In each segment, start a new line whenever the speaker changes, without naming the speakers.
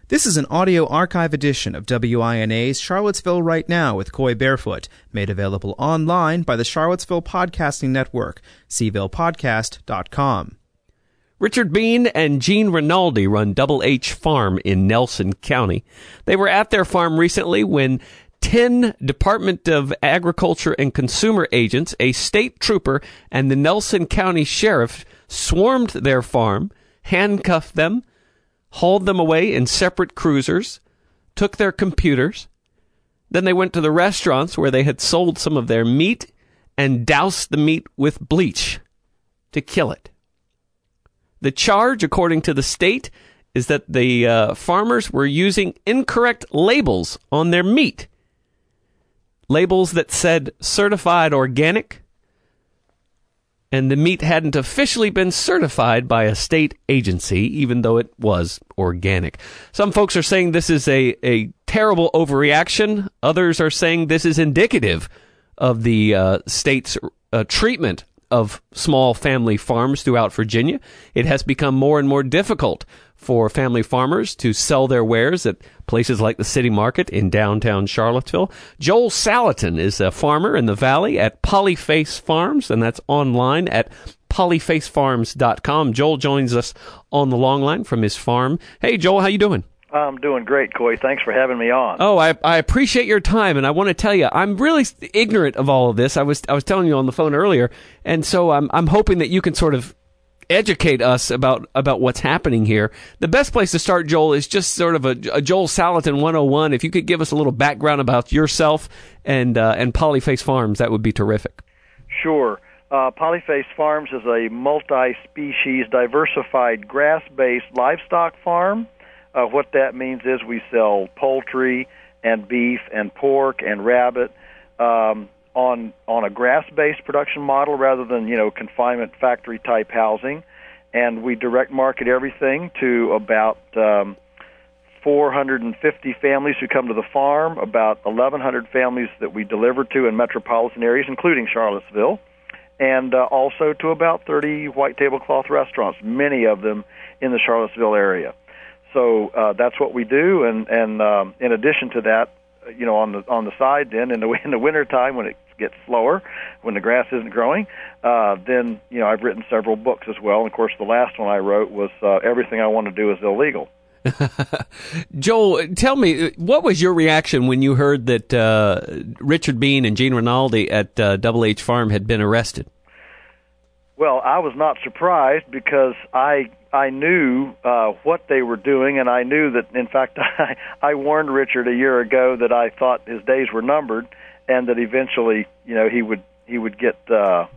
This is an audio archive edition of WINA's Charlottesville Right Now with Coy Barefoot, made available online by the Charlottesville Podcasting Network, cvillePodcast.com.
Richard Bean and Gene Rinaldi run Double H Farm in Nelson County. They were at their farm recently when 10 Department of Agriculture and Consumer agents, a state trooper, and the Nelson County Sheriff swarmed their farm, handcuffed them, hauled them away in separate cruisers, took their computers. Then they went to the restaurants where they had sold some of their meat and doused the meat with bleach to kill it. The charge, according to the state, is that the farmers were using incorrect labels on their meat. Labels that said certified organic, and the meat hadn't officially been certified by a state agency, even though it was organic. Some folks are saying this is a terrible overreaction. Others are saying this is indicative of the state's treatment of small family farms throughout Virginia. It has become more and more difficult for family farmers to sell their wares at places like the City Market in downtown Charlottesville. Joel Salatin is a farmer in the Valley at Polyface Farms, and that's online at polyfacefarms.com. Joel joins us on the long line from his farm. Hey, Joel, how you doing?
I'm doing great, Coy. Thanks for having me on.
Oh, I appreciate your time, and I want to tell you, I'm really ignorant of all of this. I was telling you on the phone earlier, and so I'm hoping that you can sort of educate us about what's happening here. The best place to start, Joel, is just sort of a Joel Salatin 101. If you could give us a little background about yourself and Polyface Farms, that would be terrific.
Sure. Polyface Farms is a multi-species, diversified, grass-based livestock farm. What that means is we sell poultry and beef and pork and rabbit on a grass-based production model rather than, confinement factory-type housing. And we direct market everything to about 450 families who come to the farm, about 1,100 families that we deliver to in metropolitan areas, including Charlottesville, and also to about 30 white tablecloth restaurants, many of them in the Charlottesville area. So that's what we do, and in addition to that, on the side, then in the wintertime when it gets slower, when the grass isn't growing, then I've written several books as well. And of course, the last one I wrote was Everything I Want to Do is Illegal.
Joel, tell me, what was your reaction when you heard that Richard Bean and Gene Rinaldi at Double H Farm had been arrested?
Well, I was not surprised because I knew what they were doing, and I knew that, in fact, I warned Richard a year ago that I thought his days were numbered, and that eventually, he would get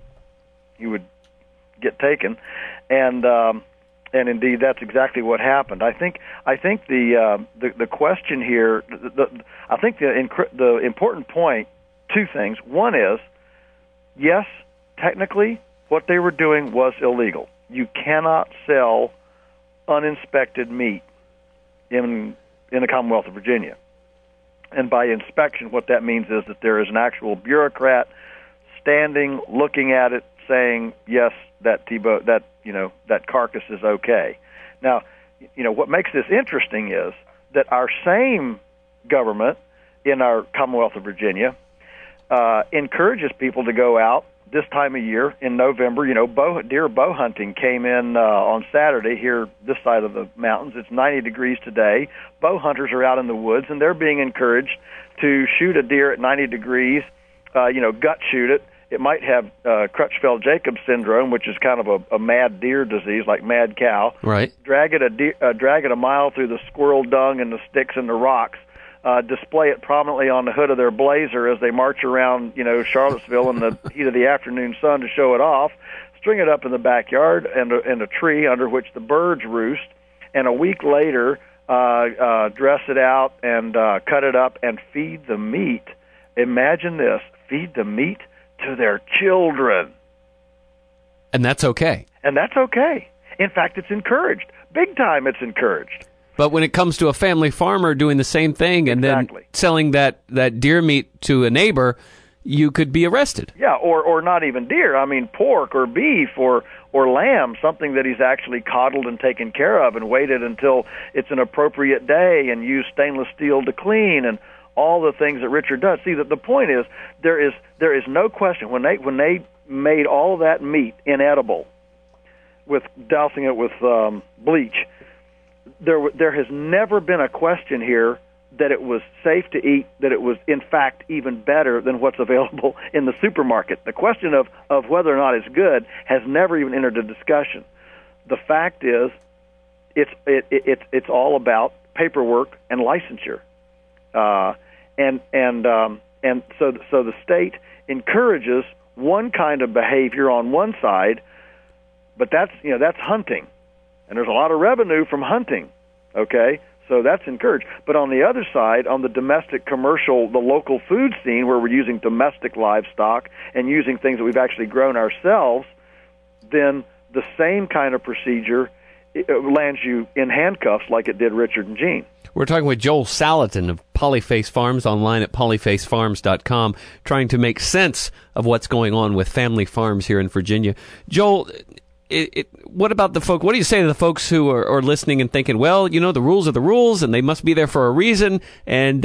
taken, and indeed that's exactly what happened. I think the question here, I think the important point, two things. One is, yes, technically, what they were doing was illegal. You cannot sell uninspected meat in the Commonwealth of Virginia. And by inspection, what that means is that there is an actual bureaucrat standing, looking at it, saying, yes, that carcass is okay. Now, what makes this interesting is that our same government in our Commonwealth of Virginia encourages people to go out this time of year in November. Deer bow hunting came in on Saturday here this side of the mountains. It's 90 degrees today. Bow hunters are out in the woods, and they're being encouraged to shoot a deer at 90 degrees, gut shoot it. It might have Crutchfield-Jacobs syndrome, which is kind of a mad deer disease, like mad cow.
Right.
Drag it a mile through the squirrel dung and the sticks and the rocks. Display it prominently on the hood of their Blazer as they march around, Charlottesville in the heat of the afternoon sun to show it off. String it up in the backyard and in a tree under which the birds roost, and a week later dress it out and cut it up and feed the meat. Imagine this: feed the meat to their children.
And that's okay.
And that's okay. In fact, it's encouraged. Big time, it's encouraged.
But when it comes to a family farmer doing the same thing and then selling that deer meat to a neighbor, you could be arrested.
Yeah, or not even deer. I mean, pork or beef or or lamb, something that he's actually coddled and taken care of and waited until it's an appropriate day and used stainless steel to clean and all the things that Richard does. See, the point is there is no question when they made all of that meat inedible with dousing it with bleach, there has never been a question here that it was safe to eat, that it was, in fact, even better than what's available in the supermarket. The question of whether or not it's good has never even entered the discussion. The fact is, it's all about paperwork and licensure, and so the state encourages one kind of behavior on one side, but that's hunting, and there's a lot of revenue from hunting. Okay. So that's encouraged. But on the other side, on the domestic commercial, the local food scene where we're using domestic livestock and using things that we've actually grown ourselves, then the same kind of procedure lands you in handcuffs like it did Richard and Gene.
We're talking with Joel Salatin of Polyface Farms, online at polyfacefarms.com, trying to make sense of what's going on with family farms here in Virginia. Joel, what about the folk? What do you say to the folks who are listening and thinking, well, the rules are the rules, and they must be there for a reason, and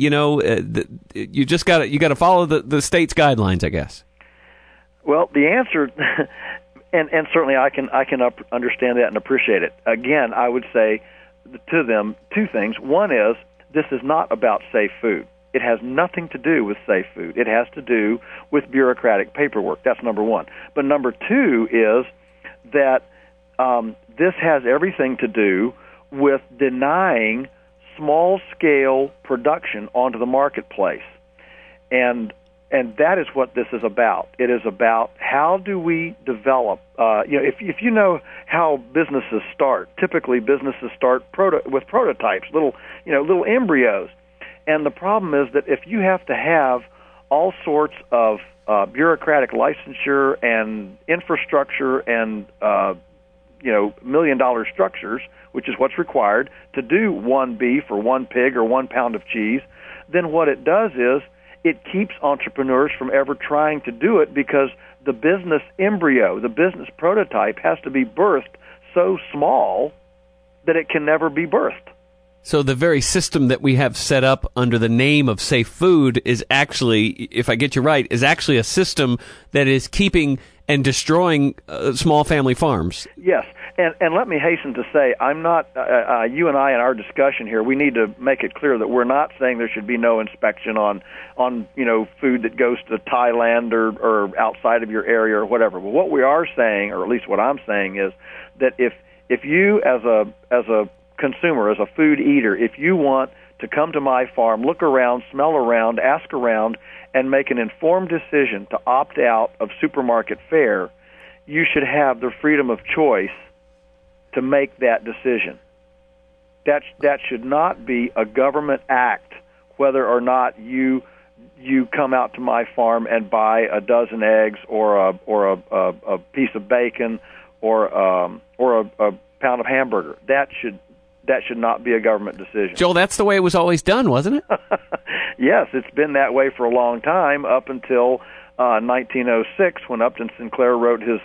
you just got to follow the state's guidelines, I guess.
Well, the answer, and certainly I can understand that and appreciate it. Again, I would say to them two things. One is this is not about safe food. It has nothing to do with safe food. It has to do with bureaucratic paperwork. That's number one. But number two is that this has everything to do with denying small-scale production onto the marketplace. And that is what this is about. It is about how do we develop, if you know how businesses start, typically businesses start with prototypes, little embryos. And the problem is that if you have to have all sorts of bureaucratic licensure and infrastructure and $1 million structures, which is what's required to do one beef or one pig or 1 pound of cheese, then what it does is it keeps entrepreneurs from ever trying to do it because the business embryo, the business prototype, has to be birthed so small that it can never be birthed.
So the very system that we have set up under the name of safe food is actually, if I get you right, is actually a system that is keeping and destroying small family farms.
Yes, and let me hasten to say, I'm not, you and I in our discussion here, we need to make it clear that we're not saying there should be no inspection on food that goes to Thailand or outside of your area or whatever. But what we are saying, or at least what I'm saying, is that if you as a consumer, as a food eater, if you want to come to my farm, look around, smell around, ask around, and make an informed decision to opt out of supermarket fare, you should have the freedom of choice to make that decision. That should not be a government act, whether or not you come out to my farm and buy a dozen eggs or a piece of bacon or a pound of hamburger. That should not be a government decision.
Joel, that's the way it was always done, wasn't it?
Yes, it's been that way for a long time, up until 1906, when Upton Sinclair wrote his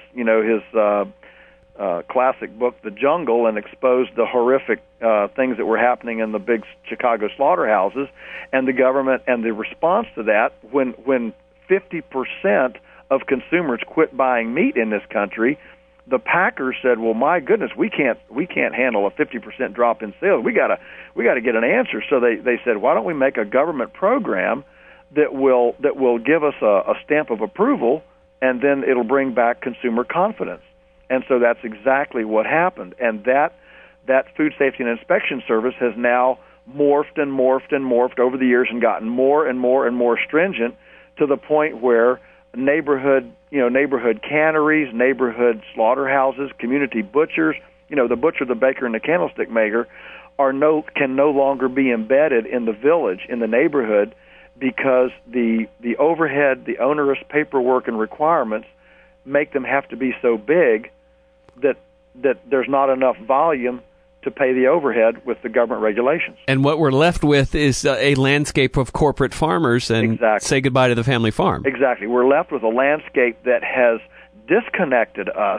classic book, The Jungle, and exposed the horrific things that were happening in the big Chicago slaughterhouses, and the government, and the response to that, when 50% of consumers quit buying meat in this country, the packers said, "Well, my goodness, we can't handle a 50% drop in sales. We gotta get an answer." So they said, "Why don't we make a government program that will give us a stamp of approval, and then it'll bring back consumer confidence." And so that's exactly what happened. And that Food Safety and Inspection Service has now morphed and morphed and morphed over the years and gotten more and more and more stringent, to the point where neighborhood canneries, neighborhood slaughterhouses, community butchers, the butcher, the baker, and the candlestick maker can no longer be embedded in the village, in the neighborhood, because the overhead, the onerous paperwork and requirements make them have to be so big that there's not enough volume to pay the overhead with the government regulations.
And what we're left with is a landscape of corporate farmers, and
exactly.
Say goodbye to the family farm.
Exactly. We're left with a landscape that has disconnected us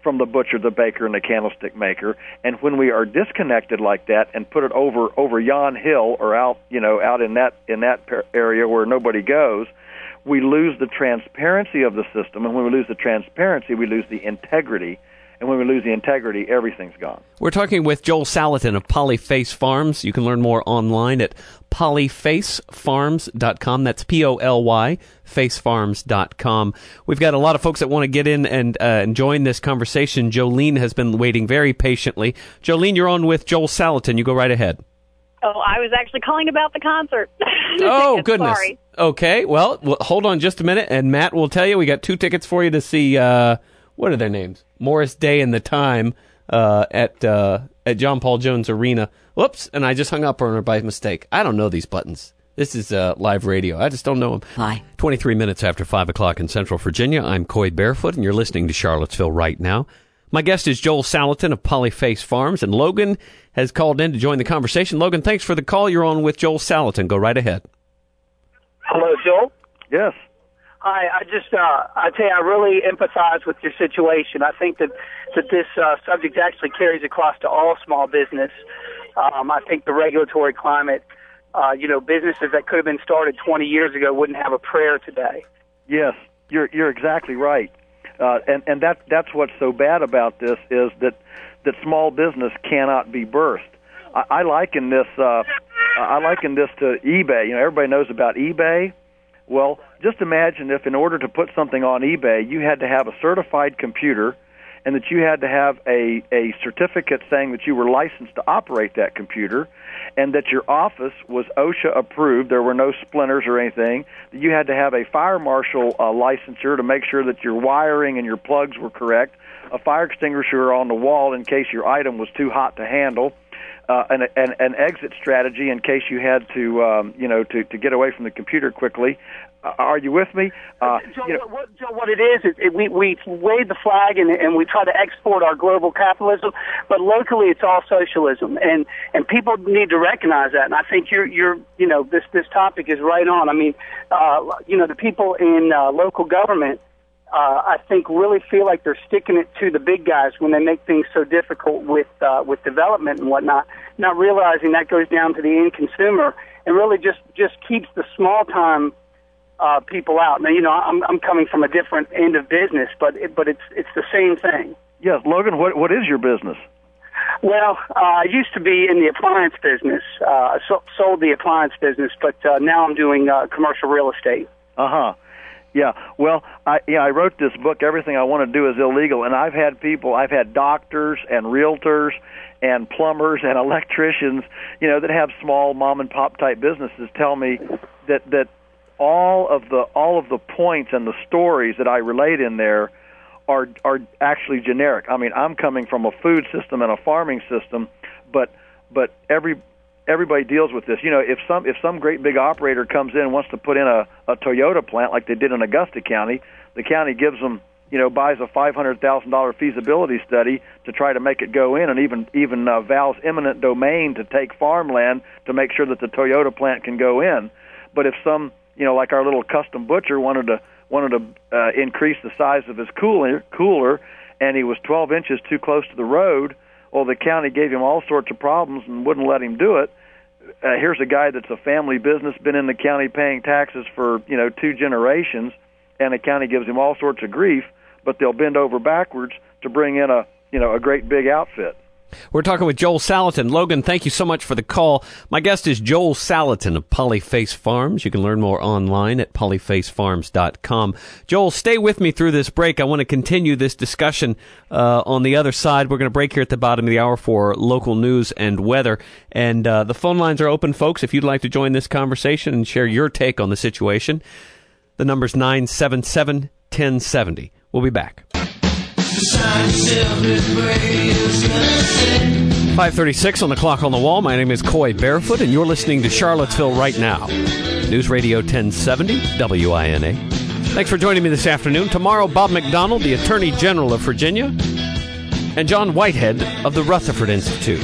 from the butcher, the baker, and the candlestick maker. And when we are disconnected like that and put it over yon hill or out in that area where nobody goes, we lose the transparency of the system. And when we lose the transparency, we lose the integrity. And when we lose the integrity, everything's gone.
We're talking with Joel Salatin of Polyface Farms. You can learn more online at polyfacefarms.com. That's P-O-L-Y, facefarms.com. We've got a lot of folks that want to get in and join this conversation. Jolene has been waiting very patiently. Jolene, you're on with Joel Salatin. You go right ahead.
Oh, I was actually calling about the concert.
Oh, goodness.
Sorry.
Okay, well, hold on just a minute, and Matt will tell you. We got 2 tickets for you to see, what are their names? Morris Day and the Time at John Paul Jones Arena. Whoops, and I just hung up on her by mistake. I don't know these buttons. This is live radio. I just don't know them.
Hi.
23 minutes after 5 o'clock in Central Virginia. I'm Coy Barefoot, and you're listening to Charlottesville Right Now. My guest is Joel Salatin of Polyface Farms, and Logan has called in to join the conversation. Logan, thanks for the call. You're on with Joel Salatin. Go right ahead.
Hello, Joel.
Yes.
Hi. I tell you, I really empathize with your situation. I think that this subject actually carries across to all small business. I think the regulatory climate, businesses that could have been started 20 years ago wouldn't have a prayer today.
Yes, you're exactly right. And that's what's so bad about this is that small business cannot be birthed. I liken this to eBay. Everybody knows about eBay. Well, just imagine if in order to put something on eBay, you had to have a certified computer and that you had to have a certificate saying that you were licensed to operate that computer and that your office was OSHA approved, there were no splinters or anything, that you had to have a fire marshal licensure to make sure that your wiring and your plugs were correct, a fire extinguisher on the wall in case your item was too hot to handle, an exit strategy in case you had to get away from the computer quickly. Are you with me?
What it is we wave the flag and we try to export our global capitalism, but locally it's all socialism, and people need to recognize that. And I think this topic is right on. I mean, the people in local government, I think really feel like they're sticking it to the big guys when they make things so difficult with development and whatnot, not realizing that goes down to the end consumer and really just keeps the small time people out. Now, I'm coming from a different end of business, but it's the same thing.
Yes, Logan, what is your business?
Well, I used to be in the appliance business. I sold the appliance business, but now I'm doing commercial real estate.
Uh-huh. Yeah, well, I wrote this book, Everything I Want to Do is Illegal, and I've had doctors and realtors and plumbers and electricians, that have small mom-and-pop type businesses tell me that all of the points and the stories that I relate in there are actually generic. I mean, I'm coming from a food system and a farming system, but everybody deals with this. If some great big operator comes in and wants to put in a Toyota plant like they did in Augusta County, the county gives them, buys a $500,000 feasibility study to try to make it go in, and even vows eminent domain to take farmland to make sure that the Toyota plant can go in. But if some, like our little custom butcher wanted to increase the size of his cooler, and he was 12 inches too close to the road, well, the county gave him all sorts of problems and wouldn't let him do it. Here's a guy that's a family business, been in the county paying taxes for 2 generations, and the county gives him all sorts of grief, but they'll bend over backwards to bring in a great big outfit.
We're talking with Joel Salatin. Logan, thank you so much for the call. My guest is Joel Salatin of Polyface Farms. You can learn more online at polyfacefarms.com. Joel, stay with me through this break. I want to continue this discussion on the other side. We're going to break here at the bottom of the hour for local news and weather. And the phone lines are open, folks, if you'd like to join this conversation and share your take on the situation. The number's 977-1070. We'll be back. 5:36 on the clock on the wall. My name is Coy Barefoot, and you're listening to Charlottesville Right Now. News Radio 1070 WINA. Thanks for joining me this afternoon. Tomorrow, Bob McDonnell, the Attorney General of Virginia, and John Whitehead of the Rutherford Institute.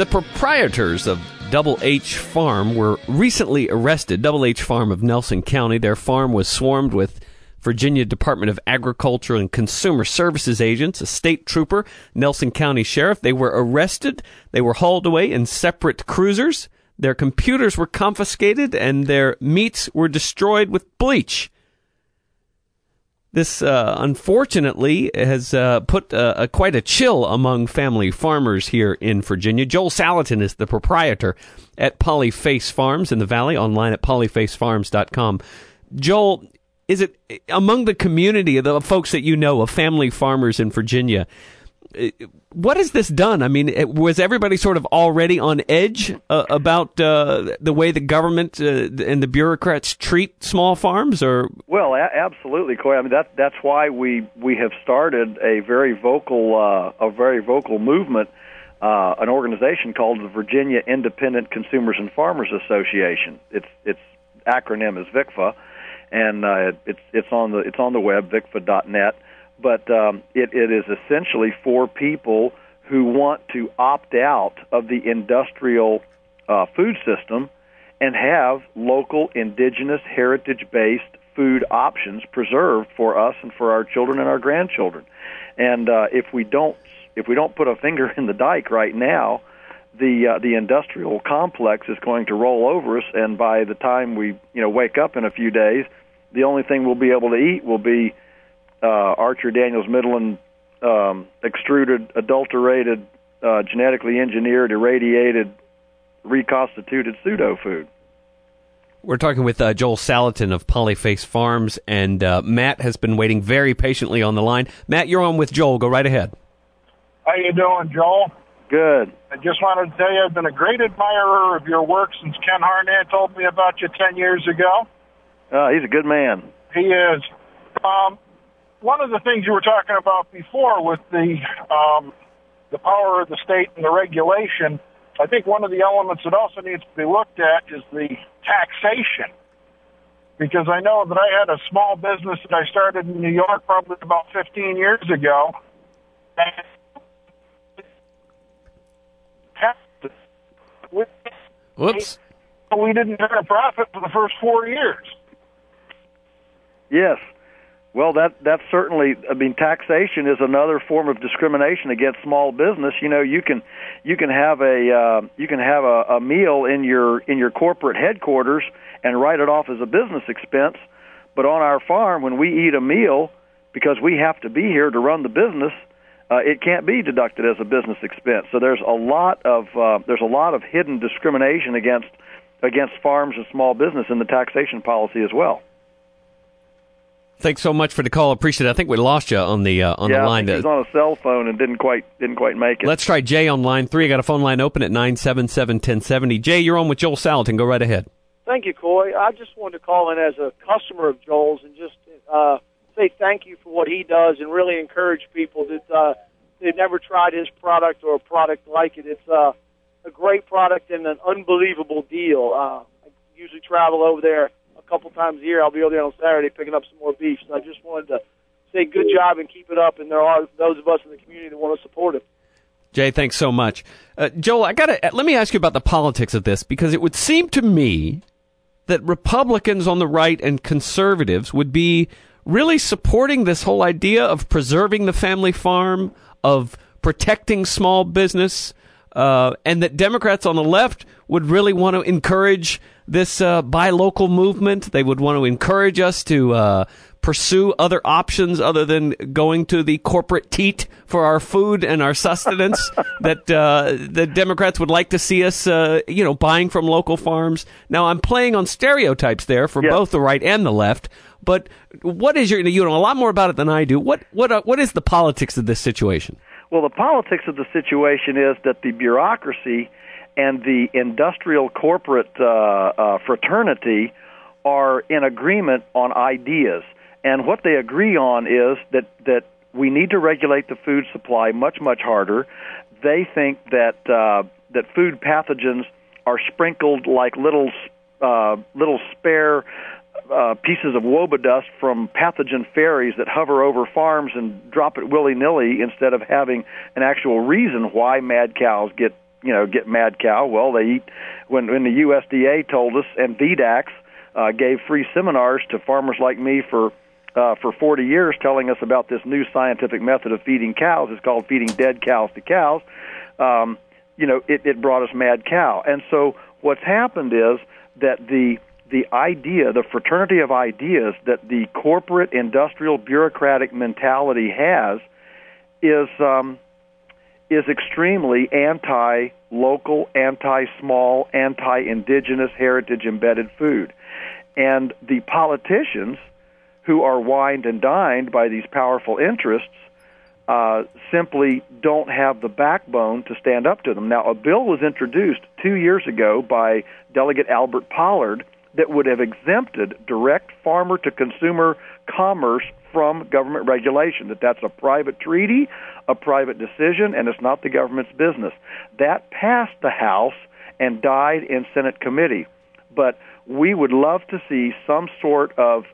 The proprietors of Double H Farm were recently arrested. Double H Farm of Nelson County. Their farm was swarmed with Virginia Department of Agriculture and Consumer Services agents, a state trooper, Nelson County Sheriff. They were arrested. They were hauled away in separate cruisers. Their computers were confiscated, and their meats were destroyed with bleach. This, unfortunately, has put quite a chill among family farmers here in Virginia. Joel Salatin is the proprietor at Polyface Farms in the Valley, online at polyfacefarms.com. Joel, is it among the community of the folks that you know, of family farmers in Virginia, what has this done? I mean, was everybody sort of already on edge about the way the government and the bureaucrats treat small farms? Or
well, absolutely, Coy. I mean, that's why we have started a very vocal movement, an organization called the Virginia Independent Consumers and Farmers Association. Its acronym is VICFA, and it's on the web, vicfa.net. But it is essentially for people who want to opt out of the industrial food system and have local, indigenous, heritage-based food options preserved for us and for our children and our grandchildren. And if we don't put a finger in the dike right now, the industrial complex is going to roll over us. And by the time we wake up in a few days, the only thing we'll be able to eat will be Archer Daniels Midland extruded, adulterated, genetically engineered, irradiated, reconstituted pseudo food.
We're talking with Joel Salatin of Polyface Farms, and Matt has been waiting very patiently on the line. Matt, you're on with Joel. Go right ahead.
How you doing, Joel?
Good.
I just wanted to tell you I've been a great admirer of your work since Ken Harnett told me about you 10 years ago.
He's a good man.
He is. One of the things you were talking about before with the power of the state and the regulation, I think one of the elements that also needs to be looked at is the taxation. Because I know that I had a small business that I started in New York probably about 15 years ago. And
Whoops.
We didn't turn a profit for the first 4 years.
Yes. Well, that's certainly. I mean, taxation is another form of discrimination against small business. You can have a meal in your corporate headquarters and write it off as a business expense, but on our farm, when we eat a meal, because we have to be here to run the business, it can't be deducted as a business expense. So there's a lot of hidden discrimination against farms and small business in the taxation policy as well.
Thanks so much for the call. Appreciate it. I think we lost you on the line.
Yeah, he's on a cell phone and didn't quite make it.
Let's try Jay on line 3. I got a phone line open at 977-1070. Jay, you're on with Joel Salatin. Go right ahead.
Thank you, Coy. I just wanted to call in as a customer of Joel's and just say thank you for what he does and really encourage people that they've never tried his product or a product like it. It's a great product and an unbelievable deal. I usually travel over there a couple times a year. I'll be over there on Saturday picking up some more beef. So I just wanted to say good job and keep it up. And there are those of us in the community that want to support it.
Jay, thanks so much. Joel, let me ask you about the politics of this, because it would seem to me that Republicans on the right and conservatives would be really supporting this whole idea of preserving the family farm, of protecting small business, and that Democrats on the left would really want to encourage this buy local movement. They would want to encourage us to pursue other options other than going to the corporate teat for our food and our sustenance. That the Democrats would like to see us, buying from local farms. Now, I'm playing on stereotypes there for both the right and the left. But what is you know a lot more about it than I do. What is the politics of this situation?
Well, the politics of the situation is that the bureaucracy and the industrial corporate fraternity are in agreement on ideas. And what they agree on is that we need to regulate the food supply much, much harder. They think that food pathogens are sprinkled like little spare pieces of wobodust from pathogen fairies that hover over farms and drop it willy-nilly instead of having an actual reason why mad cows get get mad cow? Well, they eat. When the USDA told us, and VDAX gave free seminars to farmers like me for 40 years, telling us about this new scientific method of feeding cows. It's called feeding dead cows to cows. It brought us mad cow. And so what's happened is that the idea, the fraternity of ideas that the corporate, industrial, bureaucratic mentality has is extremely anti-local, anti-small, anti-indigenous, heritage-embedded food. And the politicians who are wined and dined by these powerful interests simply don't have the backbone to stand up to them. Now, a bill was introduced 2 years ago by Delegate Albert Pollard that would have exempted direct farmer-to-consumer commerce from government regulation, that's a private treaty, a private decision, and it's not the government's business. That passed the House and died in Senate committee. But we would love to see some sort of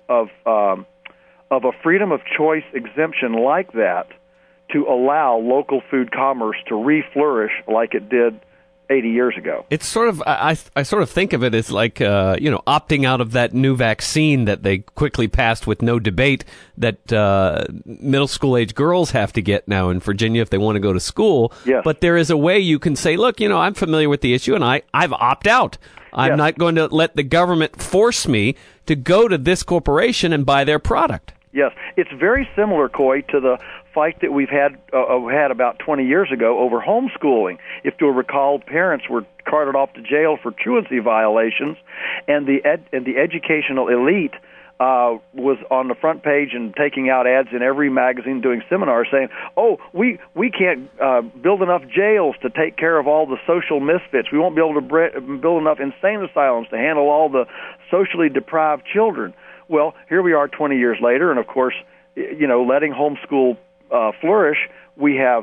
a freedom of choice exemption like that to allow local food commerce to re-flourish like it did 80 years ago.
It's sort of, I sort of think of it as like, opting out of that new vaccine that they quickly passed with no debate that middle school age girls have to get now in Virginia if they want to go to school.
Yes.
But there is a way you can say, look, I'm familiar with the issue and I've opted out. I'm not going to let the government force me to go to this corporation and buy their product.
Yes, it's very similar, Coy, to the fight that we've had about 20 years ago over homeschooling. If you'll recall, parents were carted off to jail for truancy violations, and the educational elite was on the front page and taking out ads in every magazine, doing seminars, saying, "Oh, we can't build enough jails to take care of all the social misfits. We won't be able to build enough insane asylums to handle all the socially deprived children." Well, here we are 20 years later, and of course, letting homeschool flourish, we have,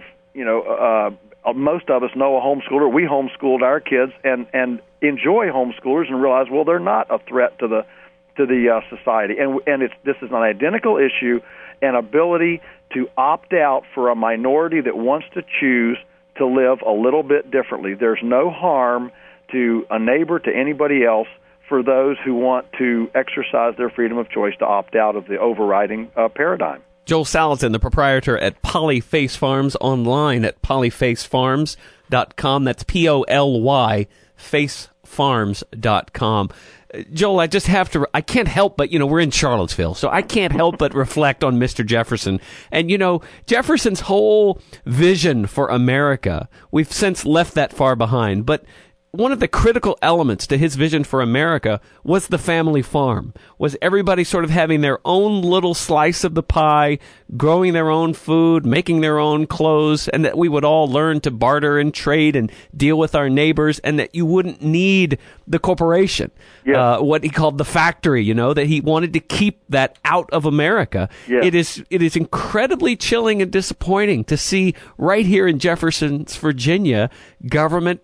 most of us know a homeschooler. We homeschooled our kids and enjoy homeschoolers and realize, well, they're not a threat to the society. And this is an identical issue, an ability to opt out for a minority that wants to choose to live a little bit differently. There's no harm to a neighbor, to anybody else, for those who want to exercise their freedom of choice to opt out of the overriding paradigm.
Joel Salatin, the proprietor at Polyface Farms, online at polyfacefarms.com. That's Poly, facefarms.com. Joel, I can't help but, we're in Charlottesville, so I can't help but reflect on Mr. Jefferson. And, Jefferson's whole vision for America, we've since left that far behind, but one of the critical elements to his vision for America was the family farm, was everybody sort of having their own little slice of the pie, growing their own food, making their own clothes, and that we would all learn to barter and trade and deal with our neighbors, and that you wouldn't need the corporation, what he called the factory, that he wanted to keep that out of America. Yes. It is incredibly chilling and disappointing to see right here in Jefferson's Virginia, government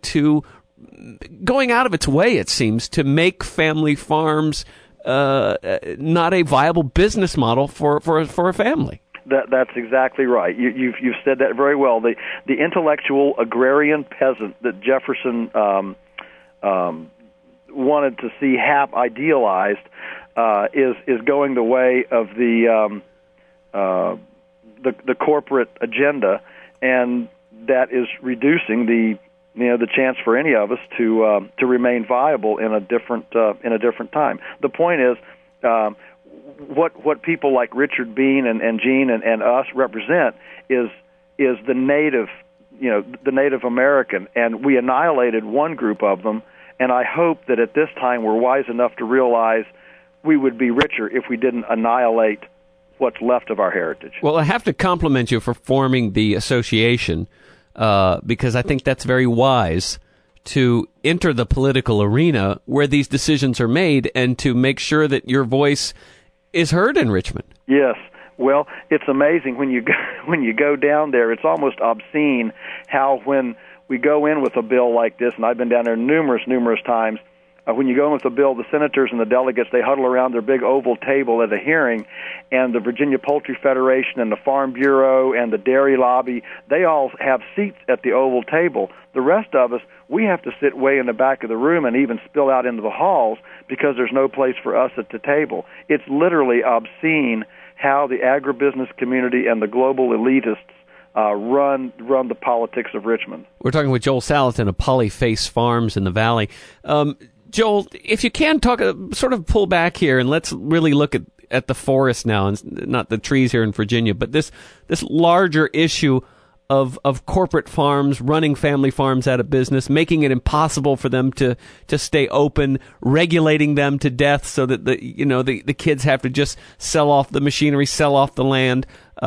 going out of its way, it seems, to make family farms not a viable business model for a family.
That's exactly right. You've said that very well. The intellectual agrarian peasant that Jefferson wanted to see idealized is going the way of the corporate agenda, and that is reducing the chance for any of us to remain viable in a different time. The point is, what people like Richard Bean and Gene and us represent is the native, the Native American, and we annihilated one group of them. And I hope that at this time we're wise enough to realize we would be richer if we didn't annihilate what's left of our heritage.
Well, I have to compliment you for forming the association, because I think that's very wise to enter the political arena where these decisions are made and to make sure that your voice is heard in Richmond.
Yes. Well, it's amazing when you go down there. It's almost obscene how when we go in with a bill like this, and I've been down there numerous times, when you go in with a bill, the senators and the delegates, they huddle around their big oval table at a hearing, and the Virginia Poultry Federation and the Farm Bureau and the Dairy Lobby, they all have seats at the oval table. The rest of us, we have to sit way in the back of the room and even spill out into the halls because there's no place for us at the table. It's literally obscene how the agribusiness community and the global elitists run the politics of Richmond. We're
talking with Joel Salatin of Polyface Farms in the Valley. Joel, if you can talk, sort of pull back here, and let's really look at the forest now, and not the trees here in Virginia, but this larger issue of corporate farms running family farms out of business, making it impossible for them to stay open, regulating them to death so that the kids have to just sell off the machinery, sell off the land.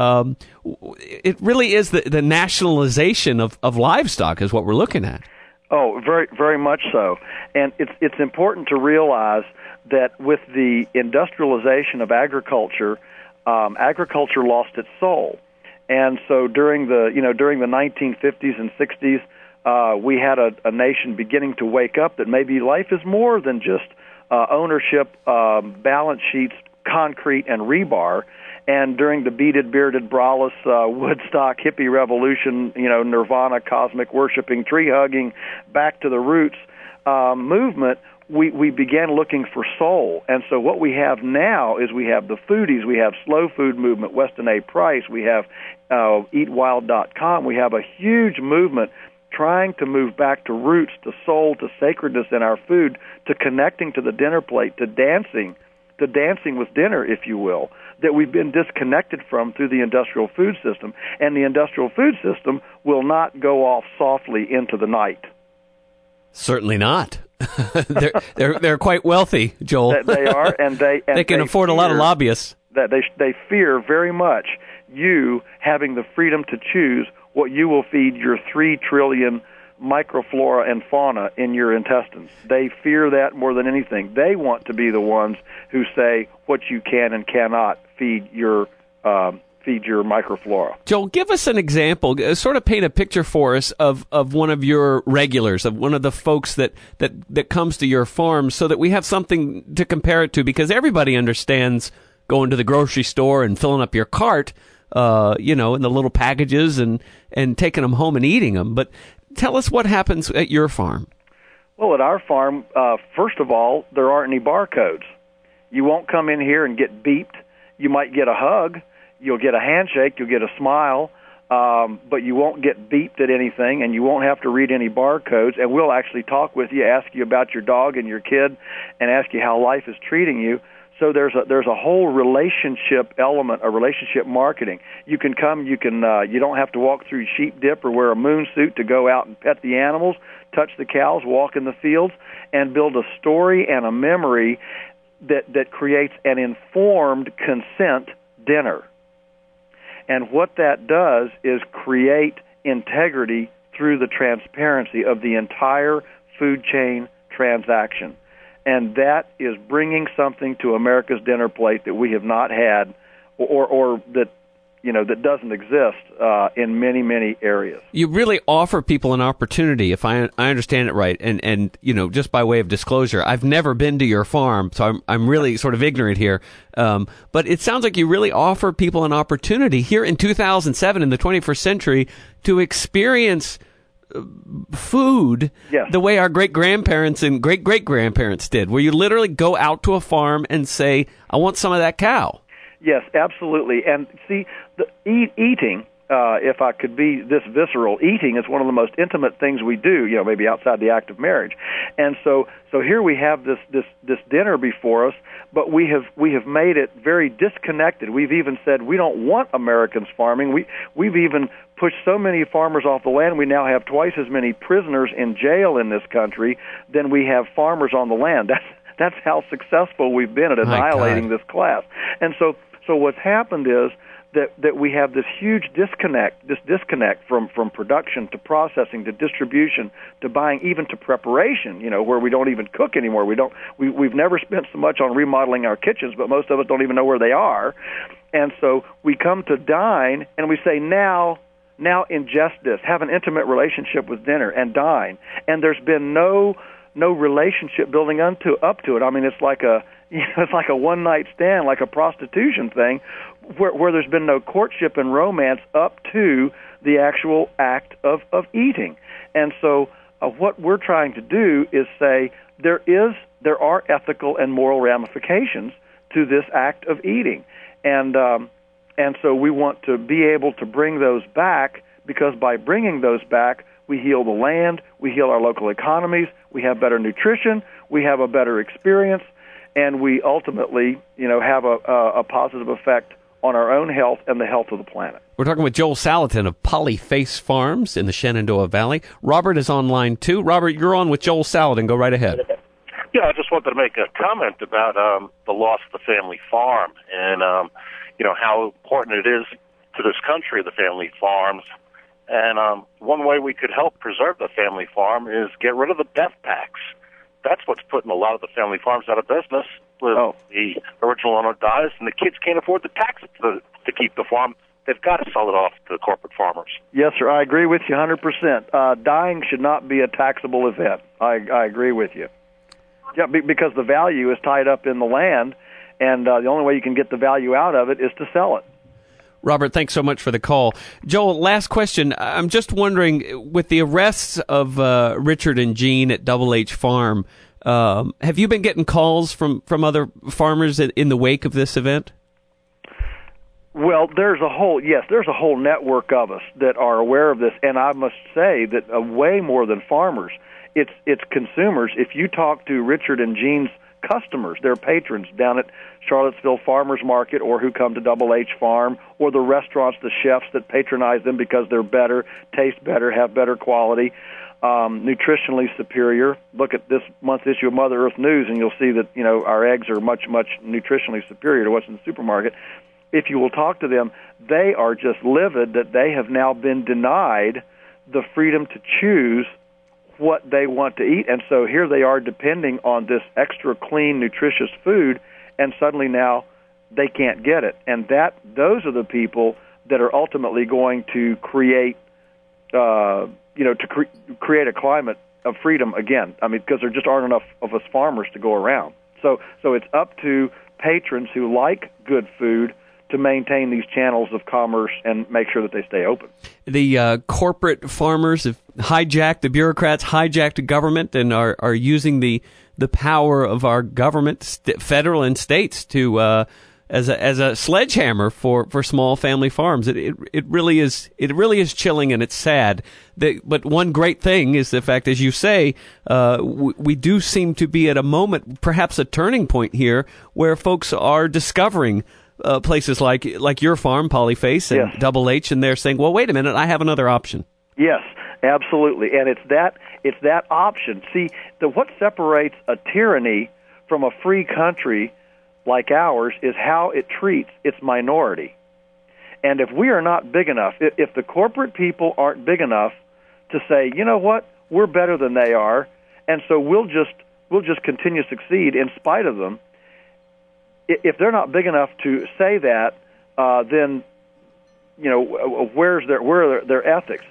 It really is the nationalization of livestock is what we're looking at.
Oh, very, very much so. And it's important to realize that with the industrialization of agriculture, agriculture lost its soul. And so during the 1950s and 60s, we had a nation beginning to wake up that maybe life is more than just ownership, balance sheets, concrete, and rebar. And during the beaded, bearded, braless, Woodstock, hippie revolution, Nirvana, cosmic worshiping, tree-hugging, back to the roots movement, we began looking for soul. And so what we have now is we have the foodies, we have slow food movement, Weston A. Price, we have eatwild.com. We have a huge movement trying to move back to roots, to soul, to sacredness in our food, to connecting to the dinner plate, to dancing with dinner, if you will, that we've been disconnected from through the industrial food system. And the industrial food system will not go off softly into the night.
Certainly not. they're quite wealthy, Joel.
They are, and they
can afford a lot of lobbyists.
That they fear very much you having the freedom to choose what you will feed your 3 trillion microflora and fauna in your intestines. They fear that more than anything. They want to be the ones who say what you can and cannot feed your microflora.
Joel, give us an example. Sort of paint a picture for us of one of your regulars, of one of the folks that comes to your farm, so that we have something to compare it to. Because everybody understands going to the grocery store and filling up your cart, in the little packages and taking them home and eating them. But tell us what happens at your farm.
Well, at our farm, first of all, there aren't any barcodes. You won't come in here and get beeped. You might get a hug. You'll get a handshake. You'll get a smile. But you won't get beeped at anything, and you won't have to read any barcodes. And we'll actually talk with you, ask you about your dog and your kid, and ask you how life is treating you. So there's a whole relationship element, a relationship marketing. You can come, you don't have to walk through sheep dip or wear a moon suit to go out and pet the animals, touch the cows, walk in the fields, and build a story and a memory that creates an informed consent dinner. And what that does is create integrity through the transparency of the entire food chain transaction. And that is bringing something to America's dinner plate that we have not had, or that doesn't exist in many, many areas.
You really offer people an opportunity, if I understand it right, and just by way of disclosure, I've never been to your farm, so I'm really sort of ignorant here. But it sounds like you really offer people an opportunity here in 2007, in the 21st century, to experience food the way our great-grandparents and great-great-grandparents did, where you literally go out to a farm and say, I want some of that cow.
Yes, absolutely. And see, eating, if I could be this visceral, eating is one of the most intimate things we do, maybe outside the act of marriage. And so here we have this dinner before us, but we have made it very disconnected. We've even said we don't want Americans farming. We've even pushed so many farmers off the land. We now have twice as many prisoners in jail in this country than we have farmers on the land. That's how successful we've been at annihilating this class. And so what's happened is that we have this huge disconnect from production to processing to distribution to buying, even to preparation, where we don't even cook anymore. We've never spent so much on remodeling our kitchens, but most of us don't even know where they are. And so we come to dine and we say, now ingest this, have an intimate relationship with dinner and dine. And there's been no no relationship building up to it. I mean, it's like a one night stand, like a prostitution thing, where there's been no courtship and romance up to the actual act of eating. And so what we're trying to do is say there are ethical and moral ramifications to this act of eating, and so we want to be able to bring those back, because by bringing those back, we heal the land, we heal our local economies, we have better nutrition, we have a better experience, and we ultimately, have a positive effect on our own health and the health of the planet.
We're talking with Joel Salatin of Polyface Farms in the Shenandoah Valley. Robert is on line 2. Robert, you're on with Joel Salatin. Go right ahead.
Yeah, I just wanted to make a comment about the loss of the family farm and, how important it is to this country, the family farms. And one way we could help preserve the family farm is get rid of the death packs. That's what's putting a lot of the family farms out of business. The original owner dies, and the kids can't afford the tax to keep the farm. They've got to sell it off to the corporate farmers.
Yes, sir. I agree with you 100%. Dying should not be a taxable event. I agree with you. Yeah, because the value is tied up in the land, and the only way you can get the value out of it is to sell it.
Robert, thanks so much for the call. Joel, last question. I'm just wondering, with the arrests of Richard and Jean at Double H Farm, have you been getting calls from other farmers in the wake of this event?
Well, there's a whole network of us that are aware of this, and I must say that way more than farmers, it's consumers. If you talk to Richard and Jean's customers, their patrons down at Charlottesville Farmers Market, or who come to Double H Farm, or the restaurants, the chefs that patronize them because they're better, taste better, have better quality, nutritionally superior. Look at this month's issue of Mother Earth News, and you'll see that our eggs are much, much nutritionally superior to what's in the supermarket. If you will talk to them, they are just livid that they have now been denied the freedom to choose what they want to eat, and so here they are depending on this extra clean, nutritious food, and suddenly now they can't get it. And those are the people that are ultimately going to create, create a climate of freedom again. I mean, because there just aren't enough of us farmers to go around. So it's up to patrons who like good food to maintain these channels of commerce and make sure that they stay open.
The corporate farmers have hijacked, the bureaucrats hijacked the government and are using the power of our government, federal and states, to as a sledgehammer for small family farms. It really is chilling, and it's sad. But one great thing is the fact, as you say, we do seem to be at a moment, perhaps a turning point here, where folks are discovering places like your farm, Polyface, and
yes.
Double H, and they're saying, well, wait a minute, I have another option.
Yes, absolutely. And it's that option. See, what separates a tyranny from a free country like ours is how it treats its minority. And if we are not big enough, if the corporate people aren't big enough to say, you know what, we're better than they are, and so we'll just continue to succeed in spite of them, if they're not big enough to say that, then where are their ethics?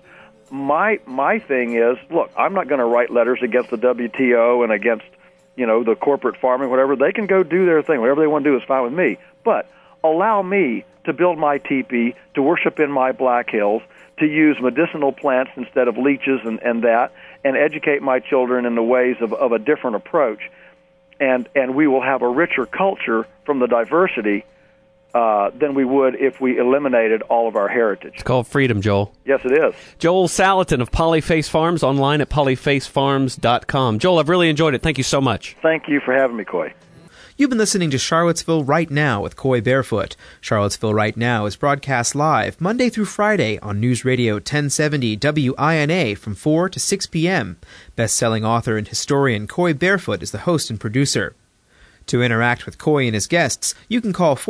My thing is, look, I'm not going to write letters against the WTO and against the corporate farming, whatever. They can go do their thing. Whatever they want to do is fine with me. But allow me to build my teepee, to worship in my Black Hills, to use medicinal plants instead of leeches and educate my children in the ways of a different approach. And we will have a richer culture from the diversity than we would if we eliminated all of our heritage.
It's called freedom, Joel.
Yes, it is.
Joel Salatin of Polyface Farms, online at polyfacefarms.com. Joel, I've really enjoyed it. Thank you so much.
Thank you for having me, Coy.
You've been listening to Charlottesville Right Now with Coy Barefoot. Charlottesville Right Now is broadcast live Monday through Friday on News Radio 1070 WINA from 4 to 6 p.m. Best-selling author and historian Coy Barefoot is the host and producer. To interact with Coy and his guests, you can call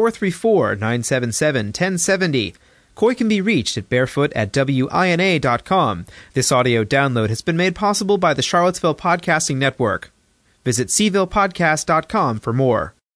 434-977-1070. Coy can be reached at barefoot@wina.com. This audio download has been made possible by the Charlottesville Podcasting Network. Visit cvillepodcast.com for more.